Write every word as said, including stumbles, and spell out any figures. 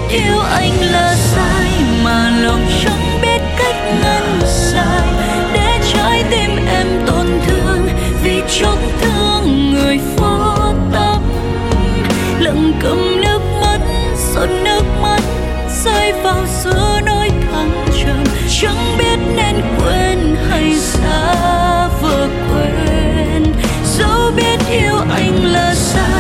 yêu anh là sai mà lòng chẳng biết cách ngăn sai, để trái tim em tổn thương vì chốc thương người vô tâm. Lặng cầm nước mắt, giọt nước mắt rơi vào giữa nỗi thăng trầm, chẳng biết nên quên hay xa vờ quên. Dẫu biết yêu anh là sai